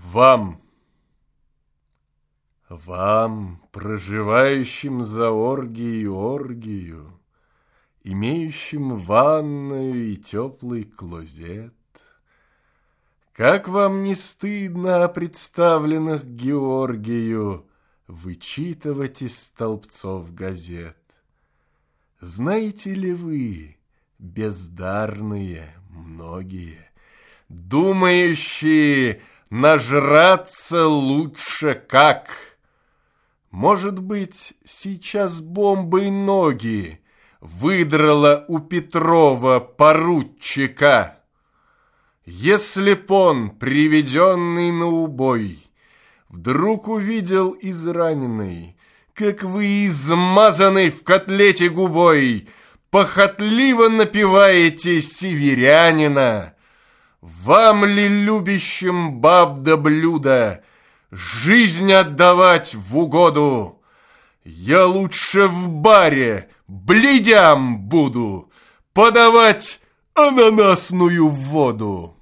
Вам, проживающим за оргию, имеющим ванную и теплый клозет, как вам не стыдно о представленных Георгию вычитывать из столбцов газет? Знаете ли вы, бездарные многие, думающие нажраться лучше как? Может быть, сейчас бомбой ноги выдрала у Петрова поручика? Если б он, приведенный на убой, вдруг увидел израненный, как вы измазанный в котлете губой похотливо напеваете северянина, вам ли, любящим баб да блюда, жизнь отдавать в угоду? Я лучше в баре бледям буду подавать ананасную воду.